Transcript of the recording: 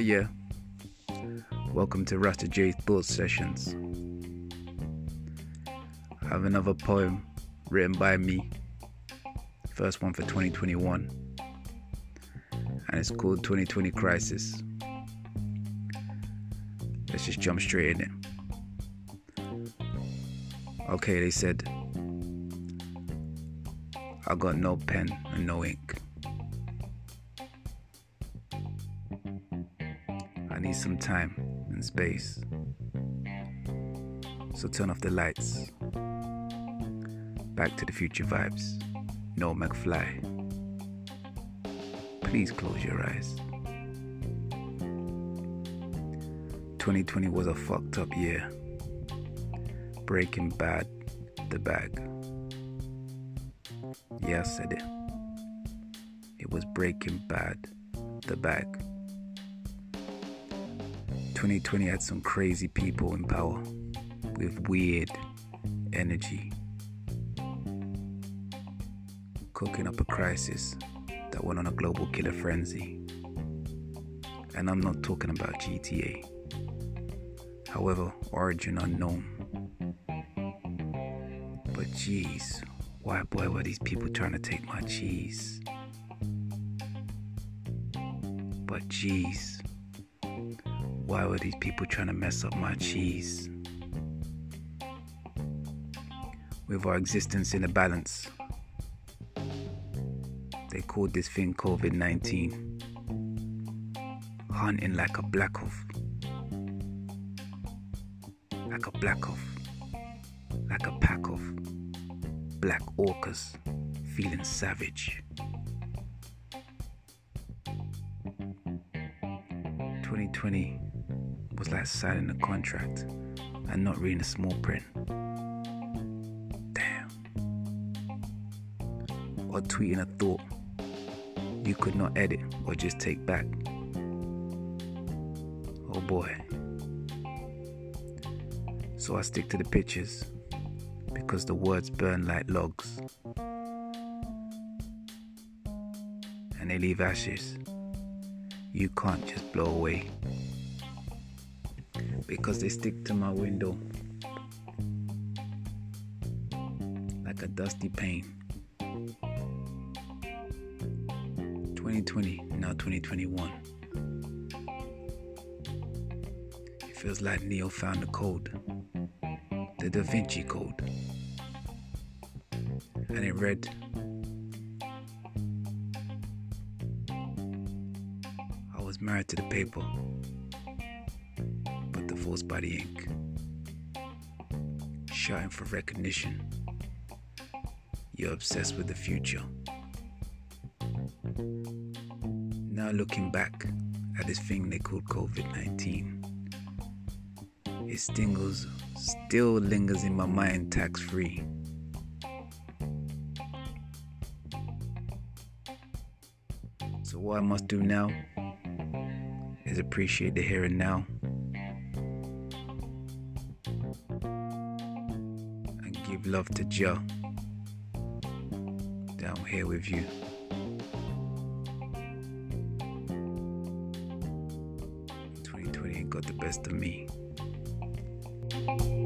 Yeah. Welcome to Rasta J Thought Sessions. I have another poem written by me. First one for 2021. And it's called 2020 Crisis. Let's just jump straight in it. Okay, they said, I got no pen and no ink. I need some time and space. So turn off the lights. Back to the Future vibes. No McFly. Please close your eyes. 2020 was a fucked up year. Breaking Bad, the bag. Yeah, I said it. It was Breaking Bad, the bag. 2020 had some crazy people in power with weird energy, cooking up a crisis that went on a global killer frenzy. And I'm not talking about GTA. However, origin unknown. But jeez, why boy were these people trying to take my cheese? But jeez, why were these people trying to mess up my cheese? With our existence in a balance, they called this thing COVID-19. Hunting like a black off. Like a black off. Like a pack of black orcas feeling savage. 2020 was like signing a contract and not reading the small print. Damn. Or tweeting a thought you could not edit or just take back. Oh boy. So I stick to the pictures because the words burn like logs and they leave ashes you can't just blow away, because they stick to my window like a dusty pane. 2020, now 2021. It feels like Neo found the code, the Da Vinci Code, and it read, I was married to the paper, but divorced by the ink. Shouting for recognition. You're obsessed with the future. Now looking back at this thing they called COVID-19, it still lingers in my mind tax-free. So what I must do now is appreciate the here and now and give love to Jah down here with you. 2020 ain't got the best of me.